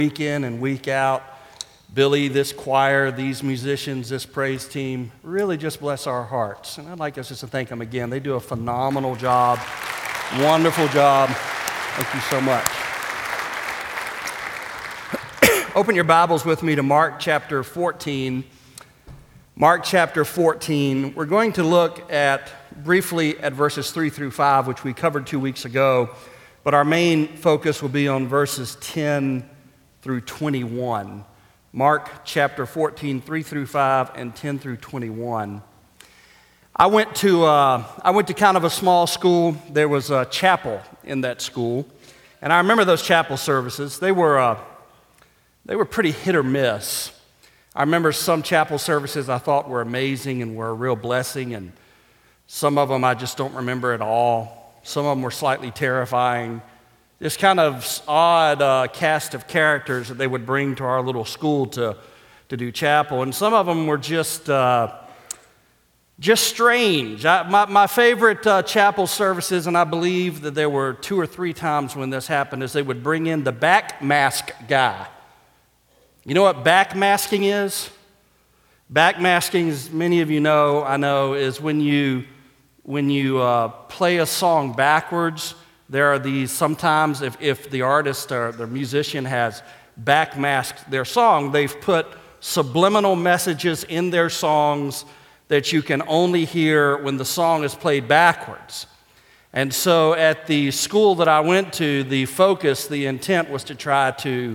week in and week out. Billy, this choir, these musicians, this praise team really just bless our hearts. And I'd like us just to thank them again. They do a phenomenal job, wonderful job. Thank you so much. Open your Bibles with me to Mark chapter 14. Mark chapter 14. We're going to look briefly at verses 3 through 5, which we covered 2 weeks ago. But our main focus will be on verses 10 through 21. Mark chapter 14, 3 through 5, and 10 through 21. I went to kind of a small school. There was a chapel in that school. And I remember those chapel services. They were pretty hit or miss. I remember some chapel services I thought were amazing and were a real blessing, and some of them I just don't remember at all. Some of them were slightly terrifying. This kind of odd cast of characters that they would bring to our little school to do chapel, and some of them were just strange. My favorite chapel services, and I believe that there were 2 or 3 times when this happened, is they would bring in the backmask guy. You know what backmasking is? Backmasking, as many of you know, I know, is when you play a song backwards. There are these, sometimes if the artist or the musician has backmasked their song, they've put subliminal messages in their songs that you can only hear when the song is played backwards. And so at the school that I went to, the intent was to try to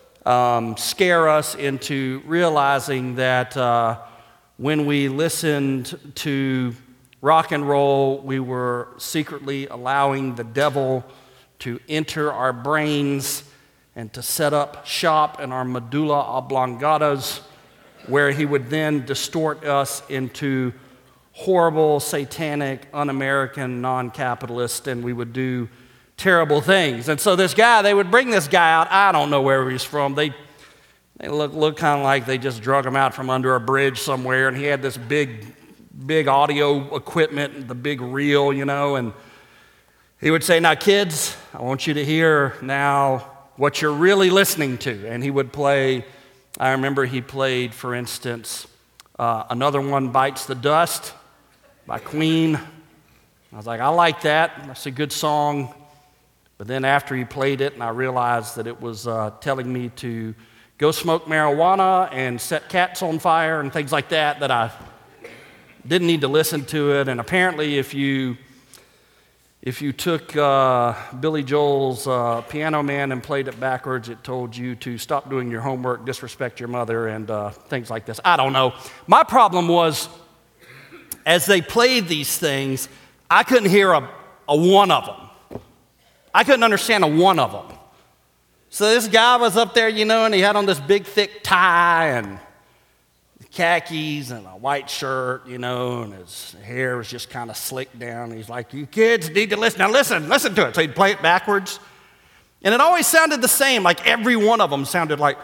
scare us into realizing that when we listened to rock and roll, we were secretly allowing the devil to enter our brains and to set up shop in our medulla oblongatas, where he would then distort us into horrible, satanic, un-American, non-capitalist, and we would do terrible things. And so they would bring this guy out. I don't know where he's from. They look kind of like they just drug him out from under a bridge somewhere, and he had this big audio equipment, the big reel, and he would say, "Now, kids, I want you to hear now what you're really listening to." And he would play, I remember he played, for instance, Another One Bites the Dust by Queen. I was like, I like that. That's a good song. But then after he played it, and I realized that it was telling me to go smoke marijuana and set cats on fire and things like that I didn't need to listen to it. And apparently if you took Billy Joel's Piano Man and played it backwards, it told you to stop doing your homework, disrespect your mother, and things like this. I don't know. My problem was, as they played these things, I couldn't hear a one of them. I couldn't understand a one of them. So this guy was up there, and he had on this big, thick tie and khakis and a white shirt, and his hair was just kind of slicked down. He's like, "You kids need to listen. Now listen to it." So he'd play it backwards. And it always sounded the same. Like every one of them sounded like,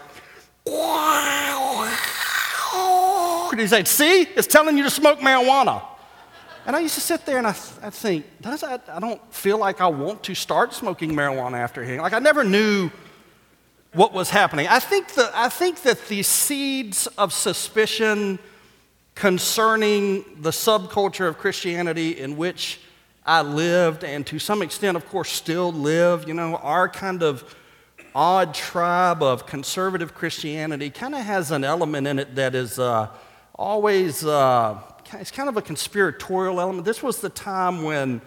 and he'd say, "See, it's telling you to smoke marijuana." And I used to sit there and I'd think, I don't feel like I want to start smoking marijuana after hearing. Like I never knew what was happening. I think that the seeds of suspicion concerning the subculture of Christianity in which I lived, and to some extent, of course, still live, our kind of odd tribe of conservative Christianity kind of has an element in it that is always, it's kind of a conspiratorial element. This was the time when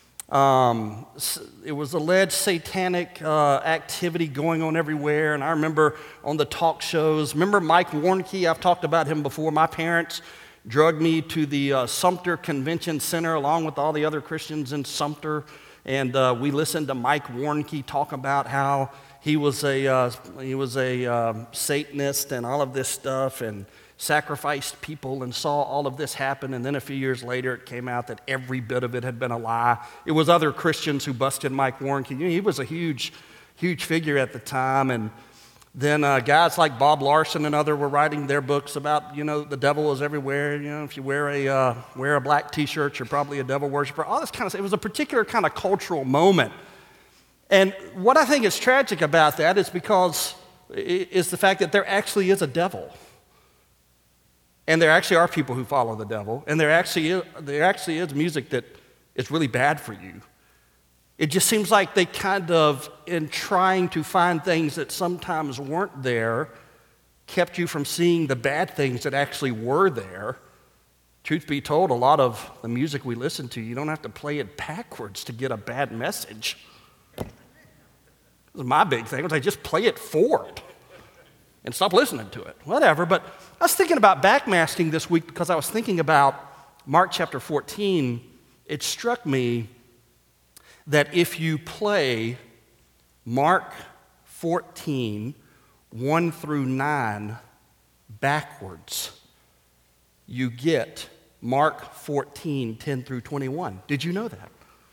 it was alleged satanic activity going on everywhere. And I remember on the talk shows, remember Mike Warnke? I've talked about him before. My parents drugged me to the Sumter Convention Center along with all the other Christians in Sumter. And we listened to Mike Warnke talk about how he was a Satanist and all of this stuff, and sacrificed people and saw all of this happen. And then a few years later, it came out that every bit of it had been a lie. It was other Christians who busted Mike Warnke. He was a huge figure at the time. And then guys like Bob Larson and others were writing their books about, the devil is everywhere. If you wear a black T-shirt, you're probably a devil worshiper. All this kind of stuff. It was a particular kind of cultural moment. And what I think is tragic about that is because is the fact that there actually is a devil. And there actually are people who follow the devil. And there actually is music that is really bad for you. It just seems like they kind of, in trying to find things that sometimes weren't there, kept you from seeing the bad things that actually were there. Truth be told, a lot of the music we listen to, you don't have to play it backwards to get a bad message. This is my big thing, was I just play it forward and stop listening to it. Whatever, but I was thinking about backmasking this week because I was thinking about Mark chapter 14. It struck me that if you play Mark 14, 1 through 9 backwards, you get Mark 14, 10 through 21. Did you know that?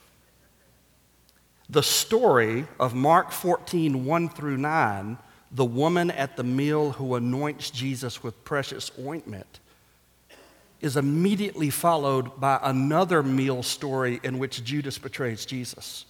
The story of Mark 14, 1 through 9, the woman at the meal who anoints Jesus with precious ointment, is immediately followed by another meal story in which Judas betrays Jesus.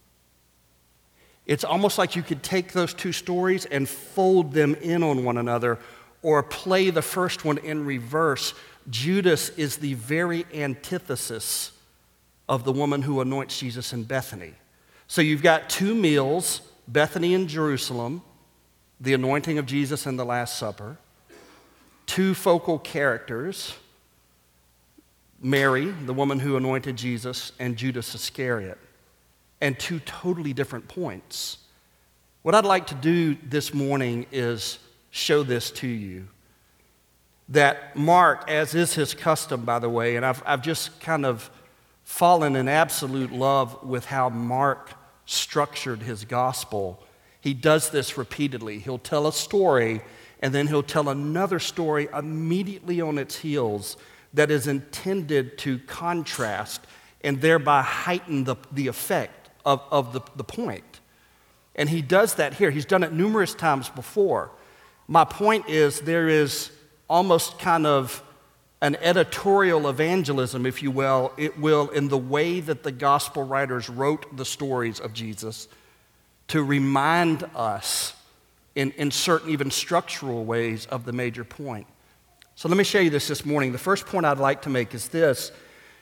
It's almost like you could take those two stories and fold them in on one another or play the first one in reverse. Judas is the very antithesis of the woman who anoints Jesus in Bethany. So you've got two meals, Bethany and Jerusalem, the anointing of Jesus and the Last Supper, two focal characters, Mary, the woman who anointed Jesus, and Judas Iscariot, and two totally different points. What I'd like to do this morning is show this to you. That Mark, as is his custom, by the way, and I've just kind of fallen in absolute love with how Mark structured his gospel. He does this repeatedly. He'll tell a story, and then he'll tell another story immediately on its heels that is intended to contrast and thereby heighten the effect of the point. And he does that here. He's done it numerous times before. My point is there is almost kind of an editorial evangelism, if you will, in the way that the gospel writers wrote the stories of Jesus to remind us in certain even structural ways of the major point. So let me show you this morning. The first point I'd like to make is this.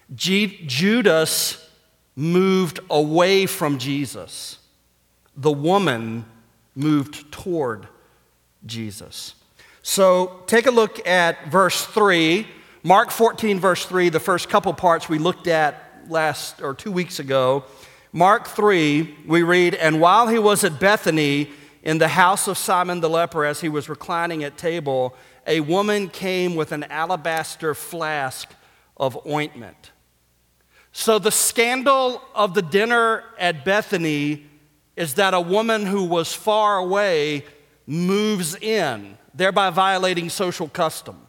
Judas moved away from Jesus. The woman moved toward Jesus. So take a look at verse 3. Mark 14, verse 3, the first couple parts we looked at 2 weeks ago. Mark 3, we read, "And while he was at Bethany in the house of Simon the leper, as he was reclining at table, a woman came with an alabaster flask of ointment." So the scandal of the dinner at Bethany is that a woman who was far away moves in, thereby violating social custom.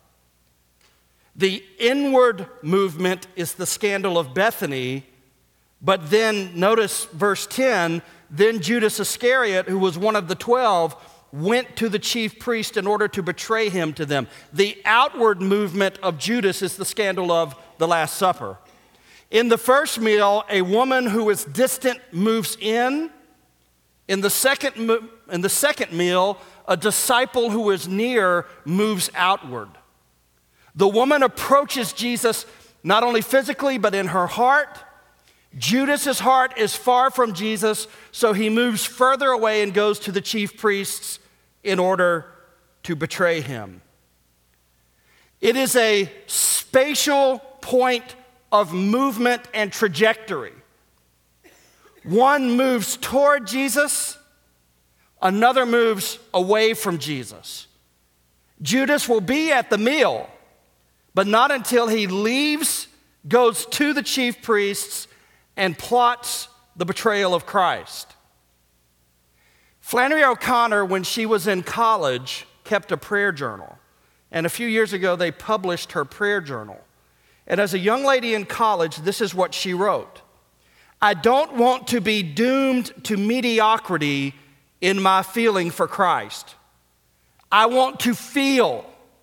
The inward movement is the scandal of Bethany, but then notice verse 10, then Judas Iscariot, who was one of the 12, went to the chief priest in order to betray him to them. The outward movement of Judas is the scandal of the Last Supper. In the first meal, a woman who is distant moves in. In the second meal, a disciple who is near moves outward. The woman approaches Jesus not only physically, but in her heart. Judas's heart is far from Jesus, so he moves further away and goes to the chief priests in order to betray him. It is a spatial point of movement and trajectory. One moves toward Jesus, another moves away from Jesus. Judas will be at the meal, but not until he leaves, goes to the chief priests, and plots the betrayal of Christ. Flannery O'Connor, when she was in college, kept a prayer journal. And a few years ago, they published her prayer journal. And as a young lady in college, this is what she wrote. "I don't want to be doomed to mediocrity in my feeling for Christ. I want to feel.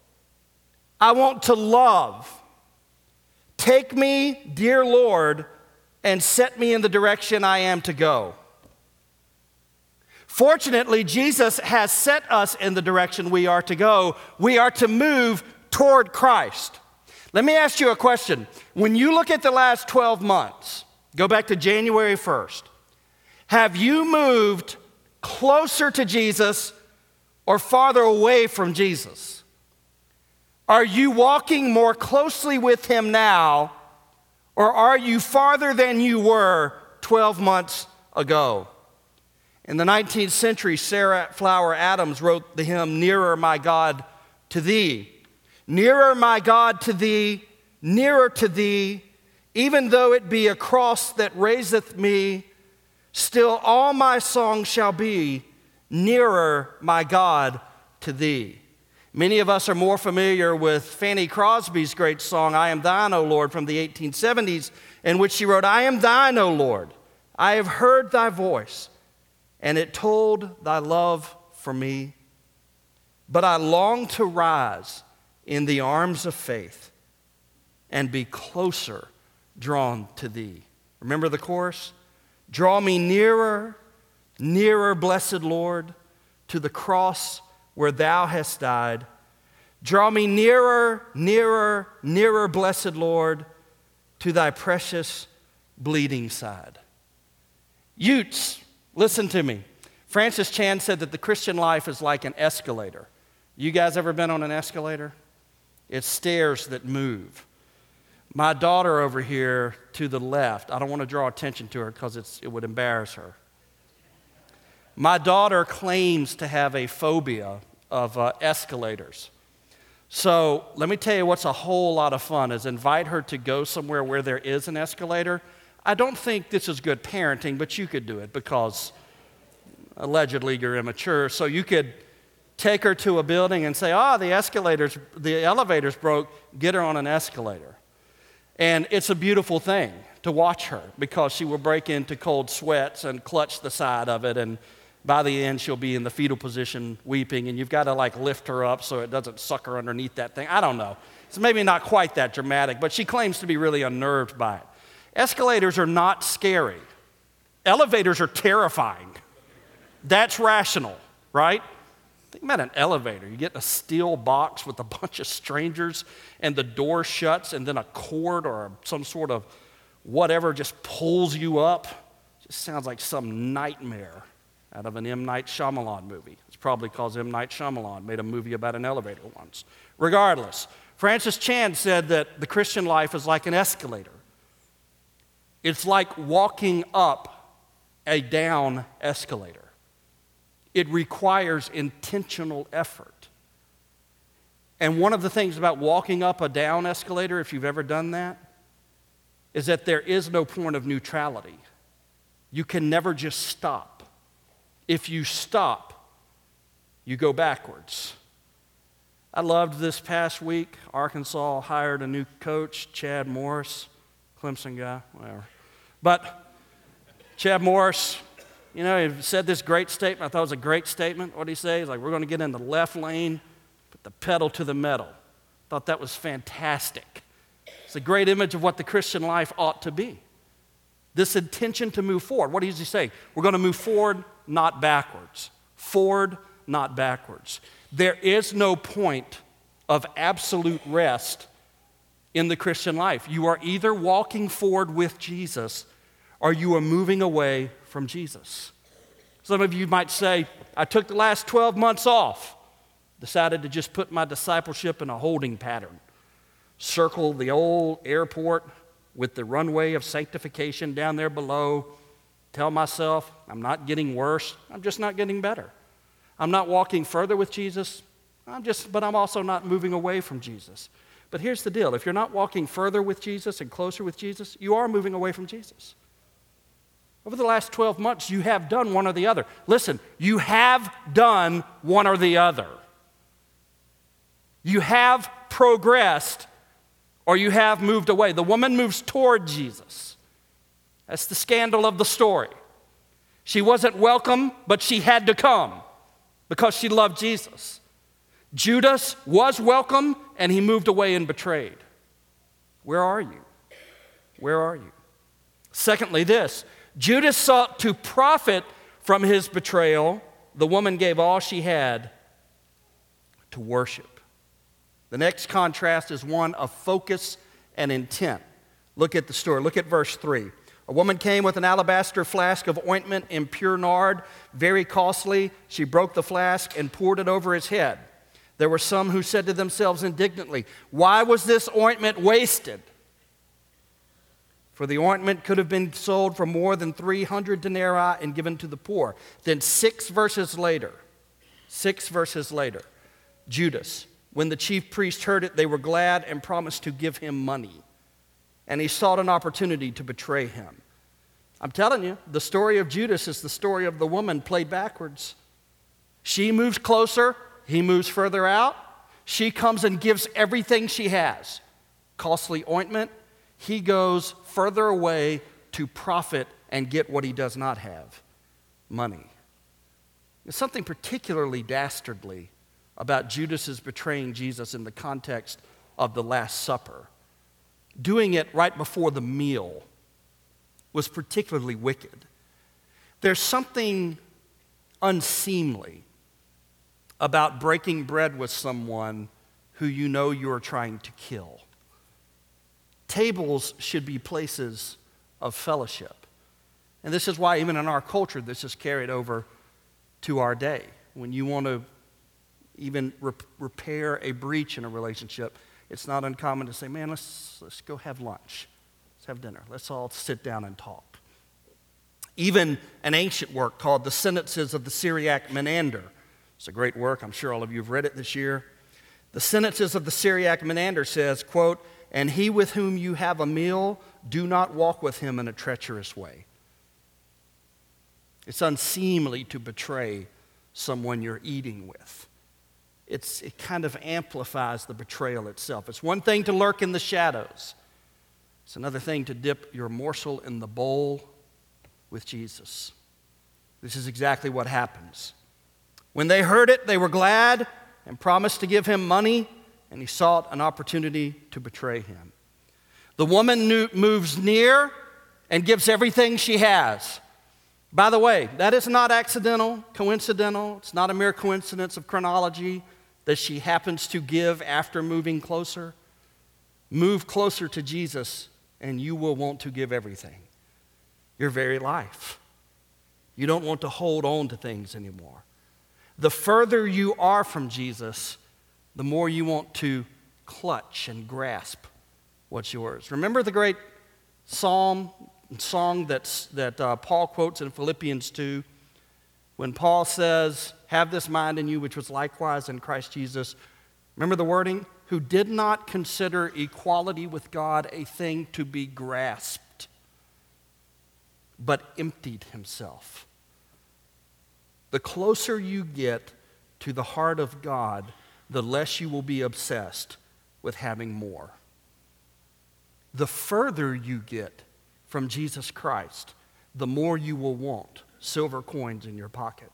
I want to love. Take me, dear Lord, and set me in the direction I am to go." Fortunately, Jesus has set us in the direction we are to go. We are to move toward Christ. Let me ask you a question. When you look at the last 12 months, go back to January 1st, have you moved closer to Jesus or farther away from Jesus? Are you walking more closely with him now, or are you farther than you were 12 months ago? In the 19th century, Sarah Flower Adams wrote the hymn, "Nearer, My God, to Thee." Nearer, my God, to Thee, nearer to Thee, even though it be a cross that raiseth me, still all my song shall be, nearer, my God, to Thee. Many of us are more familiar with Fanny Crosby's great song, "I Am Thine, O Lord," from the 1870s, in which she wrote, "I am Thine, O Lord, I have heard Thy voice, and it told Thy love for me. But I long to rise in the arms of faith and be closer drawn to Thee." Remember the chorus? "Draw me nearer, nearer, blessed Lord, to the cross where Thou hast died. Draw me nearer, nearer, nearer, blessed Lord, to Thy precious bleeding side." Utes, listen to me. Francis Chan said that the Christian life is like an escalator. You guys ever been on an escalator? It's stairs that move. My daughter over here to the left, I don't want to draw attention to her because it would embarrass her. My daughter claims to have a phobia of escalators. So let me tell you what's a whole lot of fun is invite her to go somewhere where there is an escalator. I don't think this is good parenting, but you could do it because allegedly you're immature. So you could take her to a building and say, the elevator's broke, get her on an escalator. And it's a beautiful thing to watch her because she will break into cold sweats and clutch the side of it, and by the end she'll be in the fetal position weeping, and you've got to lift her up so it doesn't suck her underneath that thing. I don't know. It's maybe not quite that dramatic, but she claims to be really unnerved by it. Escalators are not scary. Elevators are terrifying. That's rational, right? Think about an elevator. You get in a steel box with a bunch of strangers and the door shuts and then a cord or some sort of whatever just pulls you up. It just sounds like some nightmare out of an M. Night Shyamalan movie. It's probably because M. Night Shyamalan made a movie about an elevator once. Regardless, Francis Chan said that the Christian life is like an escalator. It's like walking up a down escalator. It requires intentional effort. And one of the things about walking up a down escalator, if you've ever done that, is that there is no point of neutrality. You can never just stop. If you stop, you go backwards. I loved this past week, Arkansas hired a new coach, Chad Morris, Clemson guy, whatever. But Chad Morris, he said this great statement. I thought it was a great statement. What did he say? He's like, we're going to get in the left lane, put the pedal to the metal. I thought that was fantastic. It's a great image of what the Christian life ought to be. This intention to move forward. What does he say? We're going to move forward, not backwards. Forward, not backwards. There is no point of absolute rest in the Christian life. You are either walking forward with Jesus or you are moving away from Jesus. Some of you might say, I took the last 12 months off, decided to just put my discipleship in a holding pattern, circle the old airport with the runway of sanctification down there below, tell myself I'm not getting worse, I'm just not getting better. I'm not walking further with Jesus, but I'm also not moving away from Jesus. But here's the deal, if you're not walking further with Jesus and closer with Jesus, you are moving away from Jesus. Over the last 12 months, you have done one or the other. Listen, you have done one or the other. You have progressed or you have moved away. The woman moves toward Jesus. That's the scandal of the story. She wasn't welcome, but she had to come because she loved Jesus. Judas was welcome, and he moved away and betrayed. Where are you? Where are you? Secondly, this. Judas sought to profit from his betrayal, the woman gave all she had to worship. The next contrast is one of focus and intent. Look at the story. Look at verse 3. A woman came with an alabaster flask of ointment in pure nard, very costly. She broke the flask and poured it over his head. There were some who said to themselves indignantly, "Why was this ointment wasted?" For the ointment could have been sold for more than 300 denarii and given to the poor. Then 6 verses later, Judas, when the chief priest heard it, they were glad and promised to give him money. And he sought an opportunity to betray him. I'm telling you, the story of Judas is the story of the woman played backwards. She moves closer, he moves further out. She comes and gives everything she has. Costly ointment. He goes further away to profit and get what he does not have, money. There's something particularly dastardly about Judas's betraying Jesus in the context of the Last Supper. Doing it right before the meal was particularly wicked. There's something unseemly about breaking bread with someone who you know you're trying to kill. Tables should be places of fellowship. And this is why even in our culture this is carried over to our day. When you want to even repair a breach in a relationship, it's not uncommon to say, man, let's go have lunch. Let's have dinner. Let's all sit down and talk. Even an ancient work called The Sentences of the Syriac Menander. It's a great work. I'm sure all of you have read it this year. The Sentences of the Syriac Menander says, quote, "And he with whom you have a meal, do not walk with him in a treacherous way." It's unseemly to betray someone you're eating with. It kind of amplifies the betrayal itself. It's one thing to lurk in the shadows. It's another thing to dip your morsel in the bowl with Jesus. This is exactly what happens. When they heard it, they were glad and promised to give him money, and he sought an opportunity to betray him. The woman moves near and gives everything she has. By the way, that is not accidental, coincidental. It's not a mere coincidence of chronology that she happens to give after moving closer. Move closer to Jesus, and you will want to give everything. Your very life. You don't want to hold on to things anymore. The further you are from Jesus, the more you want to clutch and grasp what's yours. Remember the great song that Paul quotes in Philippians 2, when Paul says, "Have this mind in you, which was likewise in Christ Jesus." Remember the wording? "Who did not consider equality with God a thing to be grasped, but emptied himself." The closer you get to the heart of God, the less you will be obsessed with having more. The further you get from Jesus Christ, the more you will want silver coins in your pocket.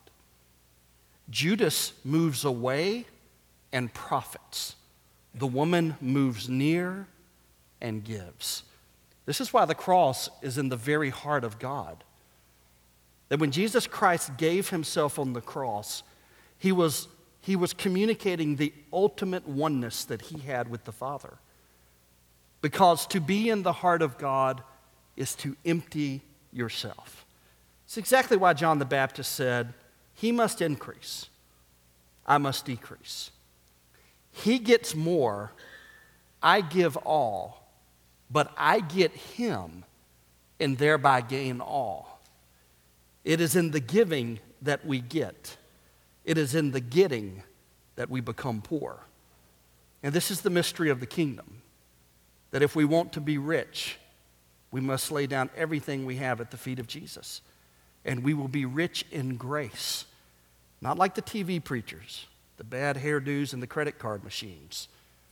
Judas moves away and profits. The woman moves near and gives. This is why the cross is in the very heart of God. That when Jesus Christ gave himself on the cross, he was communicating the ultimate oneness that he had with the Father. Because to be in the heart of God is to empty yourself. It's exactly why John the Baptist said, "He must increase, I must decrease. He gets more, I give all, but I get him and thereby gain all." It is in the giving that we get. It is in the getting that we become poor. And this is the mystery of the kingdom, that if we want to be rich, we must lay down everything we have at the feet of Jesus. And we will be rich in grace. Not like the TV preachers, the bad hairdos and the credit card machines,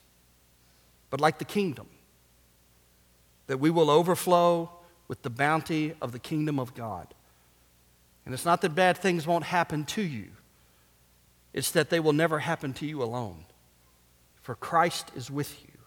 but like the kingdom. That we will overflow with the bounty of the kingdom of God. And it's not that bad things won't happen to you. It's that they will never happen to you alone. For Christ is with you.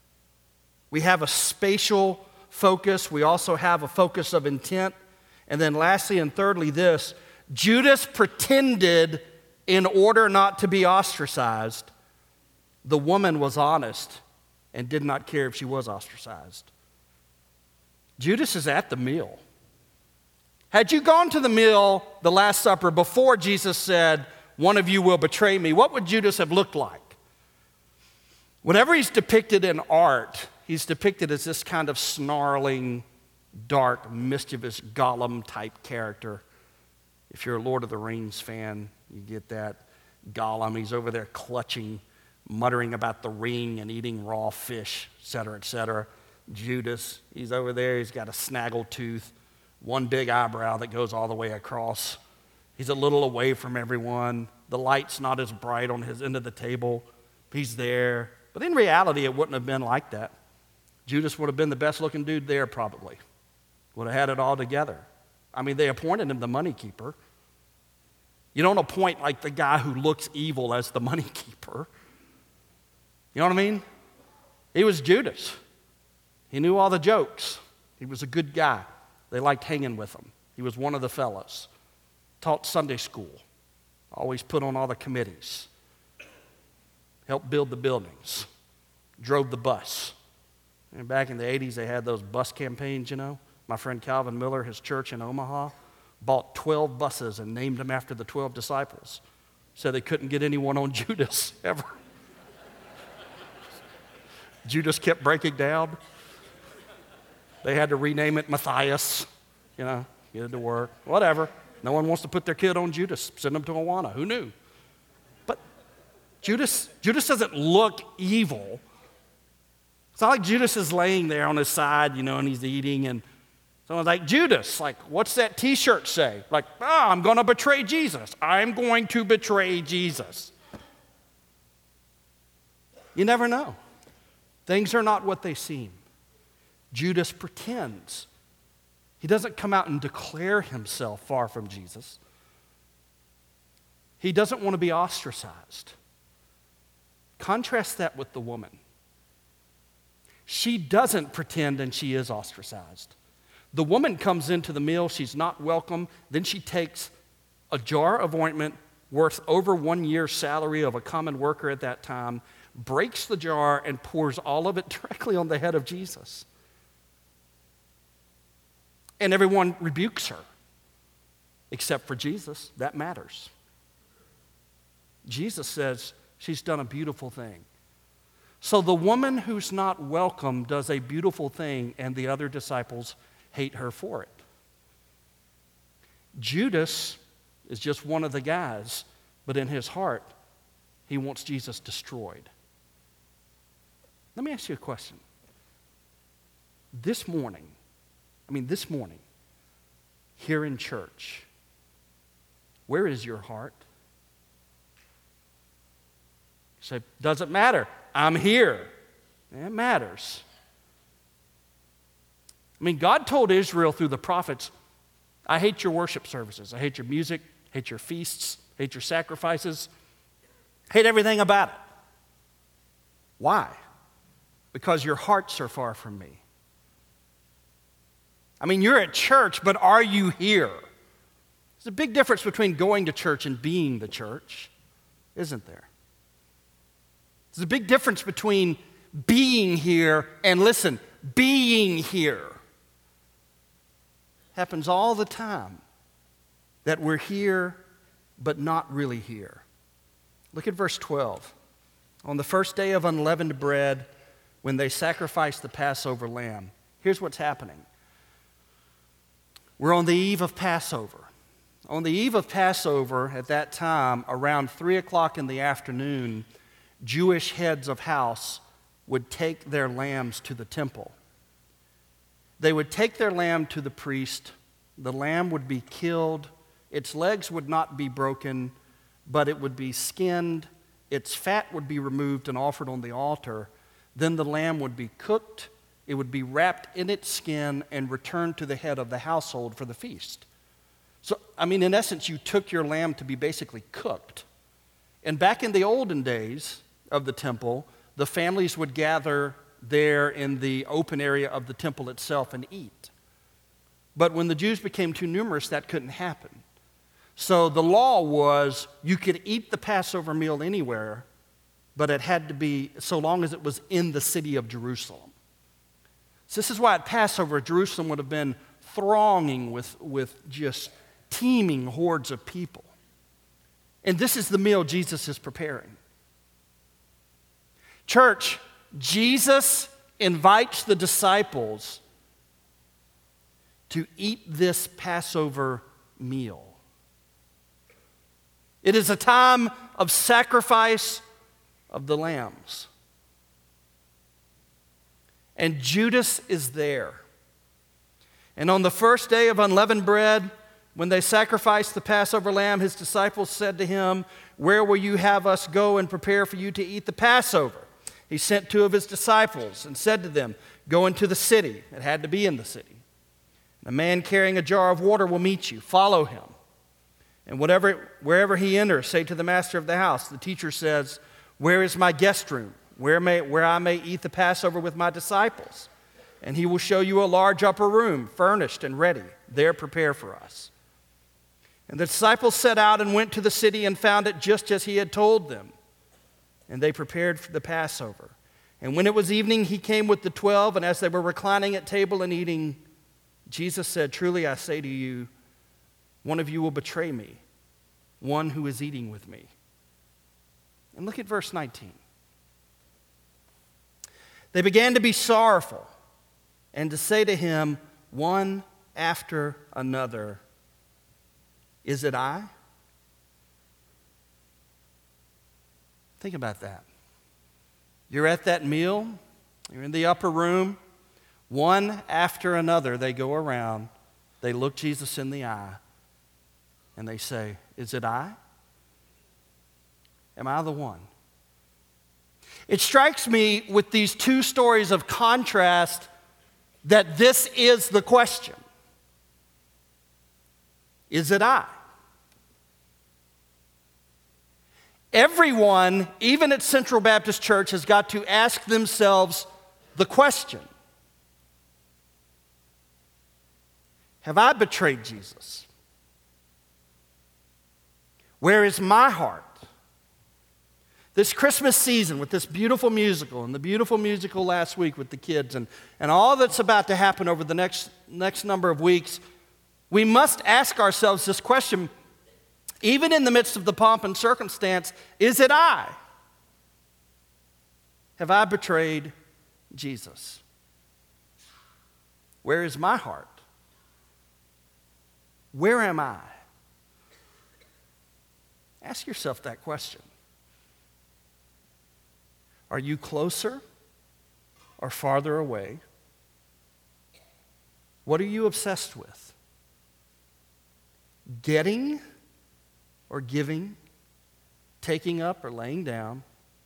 We have a spatial focus. We also have a focus of intent. And then lastly and thirdly this, Judas pretended in order not to be ostracized. The woman was honest and did not care if she was ostracized. Judas is at the meal. Had you gone to the meal, the Last Supper, before Jesus said, "One of you will betray me," what would Judas have looked like? Whenever he's depicted in art, he's depicted as this kind of snarling, dark, mischievous Gollum-type character. If you're a Lord of the Rings fan, you get that. Gollum, he's over there clutching, muttering about the ring and eating raw fish, et cetera, et cetera. Judas, he's over there, he's got a snaggle tooth, one big eyebrow that goes all the way across. He's a little away from everyone. The light's not as bright on his end of the table. He's there. But in reality, it wouldn't have been like that. Judas would have been the best looking dude there probably. Would have had it all together. I mean, they appointed him the money keeper. You don't appoint like the guy who looks evil as the money keeper. You know what I mean? He was Judas. He knew all the jokes. He was a good guy. They liked hanging with him. He was one of the fellows. Taught Sunday school. Always put on all the committees. Helped build the buildings. Drove the bus. And back in the 80s, they had those bus campaigns, you know. My friend Calvin Miller, his church in Omaha, bought 12 buses and named them after the 12 disciples. Said they couldn't get anyone on Judas ever. Judas kept breaking down. They had to rename it Matthias, you know, get it to work, whatever. No one wants to put their kid on Judas, send them to Awana. Who knew? But Judas doesn't look evil. It's not like Judas is laying there on his side, you know, and he's eating, and someone's like, "Judas, like, what's that T-shirt say?" Like, I'm going to betray Jesus. I'm going to betray Jesus. You never know. Things are not what they seem. Judas pretends. He doesn't come out and declare himself far from Jesus. He doesn't want to be ostracized. Contrast that with the woman. She doesn't pretend and she is ostracized. The woman comes into the meal, she's not welcome, then she takes a jar of ointment worth over 1 year's salary of a common worker at that time, breaks the jar and pours all of it directly on the head of Jesus. And everyone rebukes her, except for Jesus. That matters. Jesus says she's done a beautiful thing. So the woman who's not welcome does a beautiful thing, and the other disciples hate her for it. Judas is just one of the guys, but in his heart, he wants Jesus destroyed. Let me ask you a question. This morning, here in church, where is your heart? You say, "Doesn't matter. I'm here." It matters. God told Israel through the prophets, "I hate your worship services. I hate your music, hate your feasts, hate your sacrifices, hate everything about it." Why? Because your hearts are far from me. You're at church, but are you here? There's a big difference between going to church and being the church, isn't there? There's a big difference between being here and, listen, being here. Happens all the time that we're here, but not really here. Look at verse 12. On the first day of unleavened bread, when they sacrificed the Passover lamb, here's what's happening. We're on the eve of Passover. On the eve of Passover, at that time, around 3 o'clock in the afternoon, Jewish heads of house would take their lambs to the temple. They would take their lamb to the priest. The lamb would be killed. Its legs would not be broken, but it would be skinned. Its fat would be removed and offered on the altar. Then the lamb would be cooked. It would be wrapped in its skin and returned to the head of the household for the feast. So, in essence, you took your lamb to be basically cooked. And back in the olden days of the temple, the families would gather there in the open area of the temple itself and eat. But when the Jews became too numerous, that couldn't happen. So the law was you could eat the Passover meal anywhere, but it had to be so long as it was in the city of Jerusalem. So this is why at Passover, Jerusalem would have been thronging with just teeming hordes of people. And this is the meal Jesus is preparing. Church, Jesus invites the disciples to eat this Passover meal. It is a time of sacrifice of the lambs. And Judas is there. And on the first day of unleavened bread, when they sacrificed the Passover lamb, his disciples said to him, "Where will you have us go and prepare for you to eat the Passover?" He sent 2 of his disciples and said to them, "Go into the city." It had to be in the city. "A man carrying a jar of water will meet you. Follow him. And wherever he enters, say to the master of the house, 'The teacher says, where is my guest room, where I may eat the Passover with my disciples? And he will show you a large upper room, furnished and ready. There prepare for us.' And the disciples set out and went to the city and found it just as he had told them. And they prepared for the Passover. And when it was evening, he came with the 12, and as they were reclining at table and eating, Jesus said, 'Truly I say to you, one of you will betray me, one who is eating with me.'" And look at verse 19. "They began to be sorrowful and to say to him, one after another, 'Is it I?'" Think about that. You're at that meal, you're in the upper room, one after another they go around, they look Jesus in the eye, and they say, "Is it I? Am I the one?" It strikes me with these 2 stories of contrast that this is the question. Is it I? Everyone, even at Central Baptist Church, has got to ask themselves the question: have I betrayed Jesus? Where is my heart? This Christmas season with this beautiful musical and the beautiful musical last week with the kids and all that's about to happen over the next number of weeks, we must ask ourselves this question, even in the midst of the pomp and circumstance: is it I? Have I betrayed Jesus? Where is my heart? Where am I? Ask yourself that question. Are you closer or farther away? What are you obsessed with? Getting or giving? Taking up or laying down?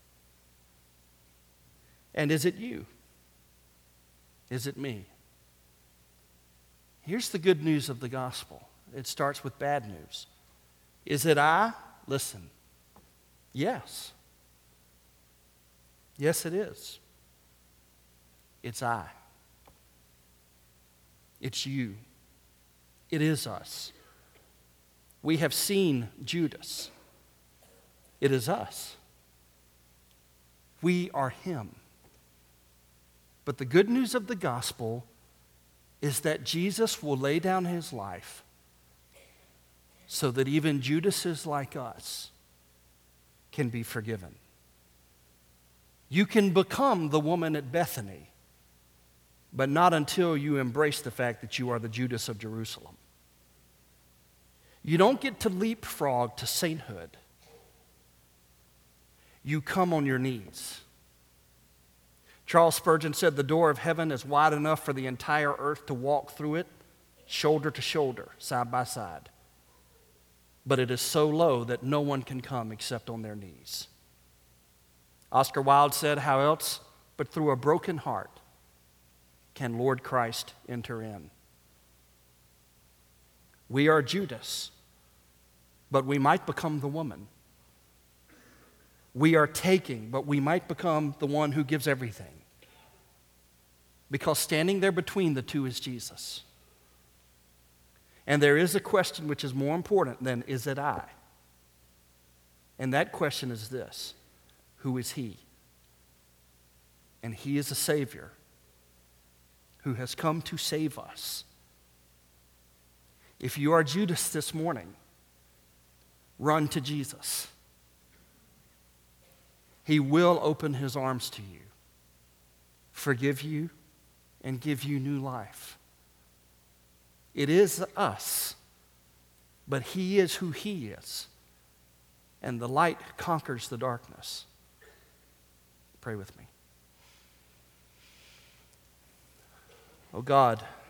And is it you? Is it me? Here's the good news of the gospel. It starts with bad news. Is it I? Listen. Yes. Yes, it is. It's I. It's you. It is us. We have seen Judas. It is us. We are him. But the good news of the gospel is that Jesus will lay down his life so that even Judases like us can be forgiven. You can become the woman at Bethany, but not until you embrace the fact that you are the Judas of Jerusalem. You don't get to leapfrog to sainthood. You come on your knees. Charles Spurgeon said, "The door of heaven is wide enough for the entire earth to walk through it, shoulder to shoulder, side by side. But it is so low that no one can come except on their knees." Oscar Wilde said, "How else but through a broken heart can Lord Christ enter in?" We are Judas, but we might become the woman. We are taking, but we might become the one who gives everything. Because standing there between the two is Jesus. And there is a question which is more important than, is it I? And that question is this: who is he? And he is a Savior who has come to save us. If you are Judas this morning, run to Jesus. He will open his arms to you, forgive you, and give you new life. It is us, but he is who he is. And the light conquers the darkness. Pray with me. Oh God,